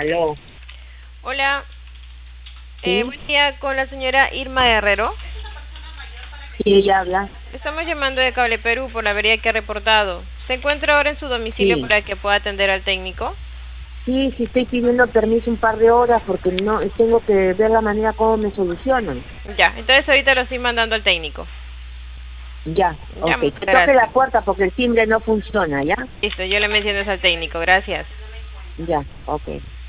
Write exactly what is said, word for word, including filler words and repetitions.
Aló. Hola, ¿Sí? eh, buen día con la señora Irma Herrero. Sí, ella habla. Estamos llamando de Cable Perú por la avería que ha reportado. ¿Se encuentra ahora en su domicilio Sí. para que pueda atender al técnico? Sí, sí, estoy pidiendo permiso un par de horas porque no tengo que ver la manera como me solucionan. Ya, entonces ahorita lo estoy mandando al técnico. Ya, Ya, ok. muchas Que toque la gracias. puerta porque el timbre no funciona, ¿ya? Listo, yo le menciono eso al técnico, gracias. Ya, ok.